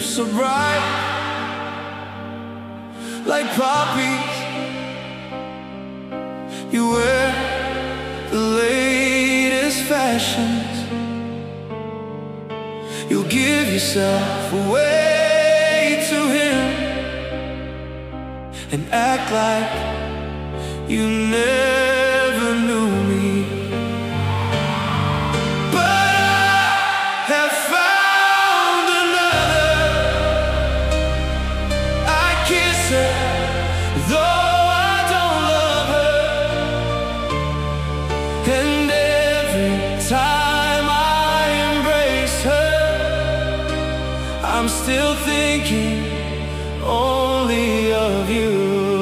so bright, like poppies. You wear the latest fashions. You'll give yourself away to him and act like you never knew me. But I have found another. I kiss her, though I don't love her. And every time I embrace her, I'm still thinking only of you.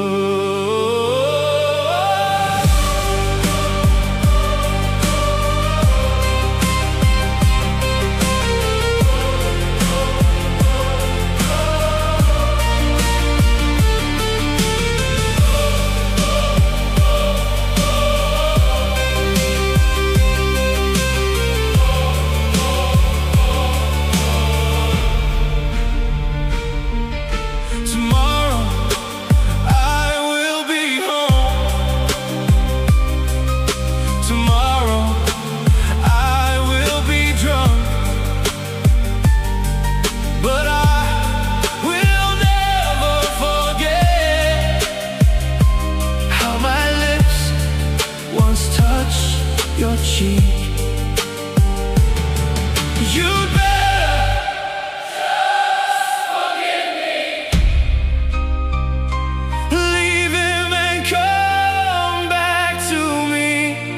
Your cheek, you'd better just forgive me. Leave him and come back to me.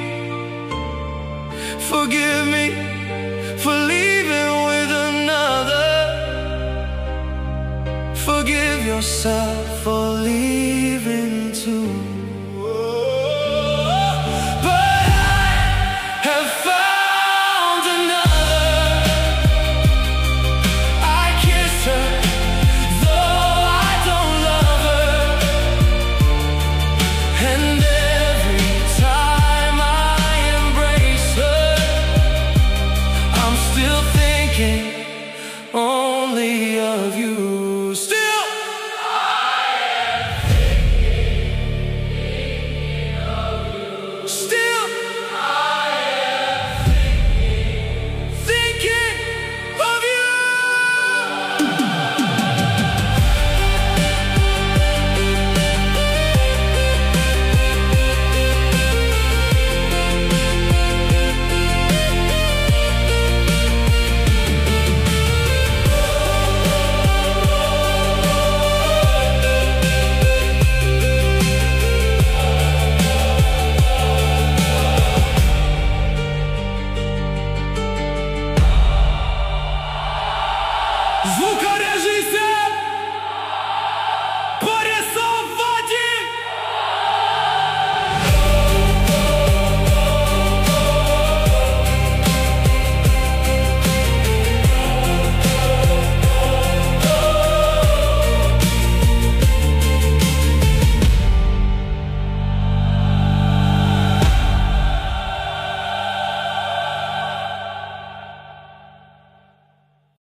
Forgive me for leaving with another. Forgive yourself for leaving too. Only of you. Still I am thinking of you. Still I am thinking of you. Звукорежиссер!